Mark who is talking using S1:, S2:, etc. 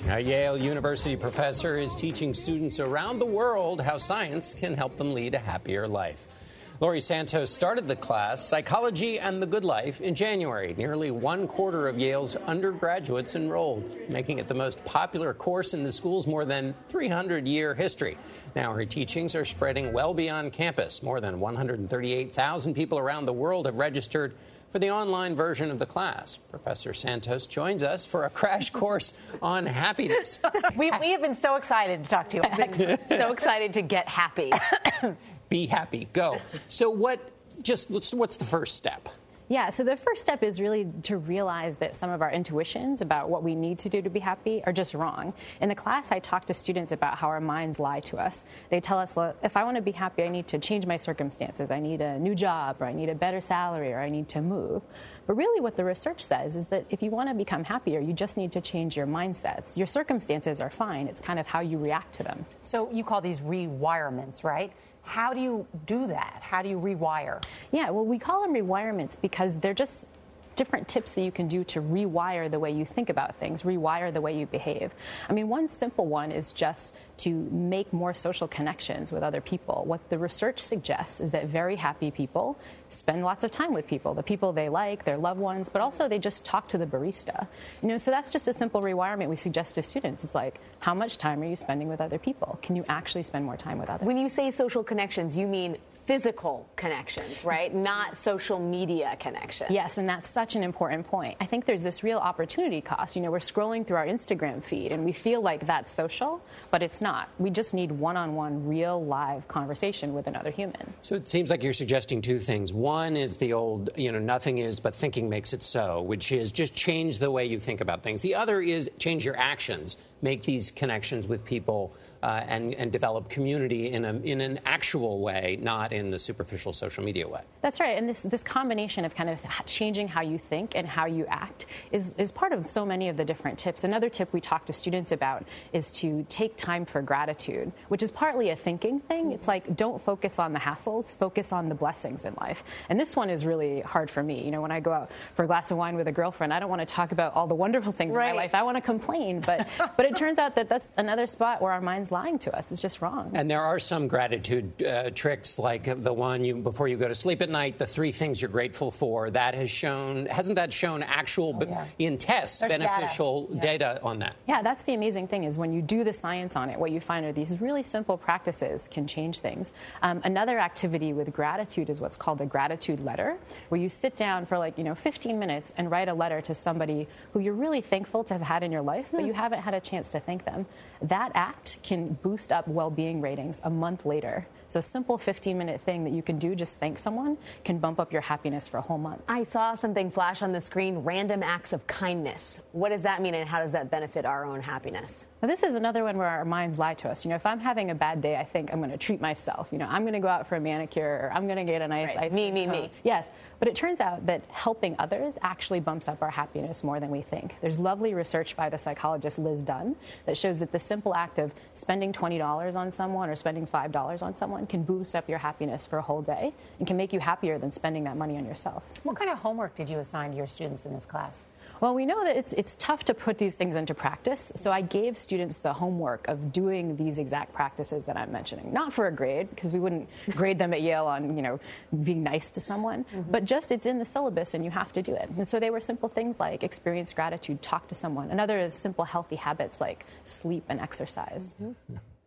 S1: A Yale University professor is teaching students around the world how science can help them lead a happier life. Laurie Santos started the class, Psychology and the Good Life, in January. Nearly 1/4 of Yale's undergraduates enrolled, making it the most popular course in the school's more than 300-year history. Now her teachings are spreading well beyond campus. More than 138,000 people around the world have registered for the online version of the class. Professor Santos joins us for a crash course on happiness.
S2: We have been so excited to talk to you.
S3: I've been so excited to get happy.
S1: Be happy. Go. So what's the first step?
S3: Yeah, so the first step is really to realize that some of our intuitions about what we need to do to be happy are just wrong. In the class, I talk to students about how our minds lie to us. They tell us, if I want to be happy, I need to change my circumstances. I need a new job, or I need a better salary, or I need to move. But really what the research says is that if you want to become happier, you just need to change your mindsets. Your circumstances are fine. It's kind of how you react to them.
S2: So you call these rewirements, right? How do you do that? How do you rewire?
S3: Yeah, well, we call them rewirements because they're just different tips that you can do to rewire the way you think about things, rewire the way you behave. I mean, one simple one is just to make more social connections with other people. What the research suggests is that very happy people spend lots of time with people, the people they like, their loved ones, but also they just talk to the barista. So that's just a simple rewirement we suggest to students. It's like, how much time are you spending with other people? Can you actually spend more time with others?
S4: When you say social connections, you mean physical connections, right? Not social media connections.
S3: Yes, and that's such an important point. I think there's this real opportunity cost. We're scrolling through our Instagram feed and we feel like that's social, but it's not. We just need one-on-one, real, live conversation with another human.
S1: So it seems like you're suggesting two things. One is the old, nothing is but thinking makes it so, which is just change the way you think about things. The other is change your actions, make these connections with people and develop community in an actual way, not in the superficial social media way.
S3: That's right. And this combination of kind of changing how you think and how you act is part of so many of the different tips. Another tip we talk to students about is to take time for gratitude, which is partly a thinking thing. It's like, don't focus on the hassles, focus on the blessings in life. And this one is really hard for me. When I go out for a glass of wine with a girlfriend, I don't want to talk about all the wonderful things in my life. I want to complain. But it turns out that that's another spot where our mind's lying to us. It's just wrong.
S1: And there are some gratitude tricks, like the one before you go to sleep at night, the 3 things you're grateful for. That hasn't that shown actual in tests
S2: There's
S1: beneficial data on that?
S3: Yeah, that's the amazing thing is when you do the science on it, what you find are these really simple practices can change things. Another activity with gratitude is what's called a gratitude letter, where you sit down for 15 minutes and write a letter to somebody who you're really thankful to have had in your life, but you haven't had a chance to thank them. That act can boost up well-being ratings a month later. So a simple 15-minute thing that you can do, just thank someone, can bump up your happiness for a whole month.
S4: I saw something flash on the screen, random acts of kindness. What does that mean and how does that benefit our own happiness?
S3: Now, this is another one where our minds lie to us. If I'm having a bad day, I think I'm going to treat myself. I'm going to go out for a manicure, or I'm going to get a nice ice cream cone.
S4: Me.
S3: Yes, but it turns out that helping others actually bumps up our happiness more than we think. There's lovely research by the psychologist Liz Dunn that shows that the simple act of spending $20 on someone or spending $5 on someone can boost up your happiness for a whole day and can make you happier than spending that money on yourself.
S2: What kind of homework did you assign to your students in this class?
S3: Well, we know that it's tough to put these things into practice, so I gave students the homework of doing these exact practices that I'm mentioning. Not for a grade, because we wouldn't grade them at Yale on, being nice to someone, but just it's in the syllabus and you have to do it. And so they were simple things like experience gratitude, talk to someone, and other simple healthy habits like sleep and exercise.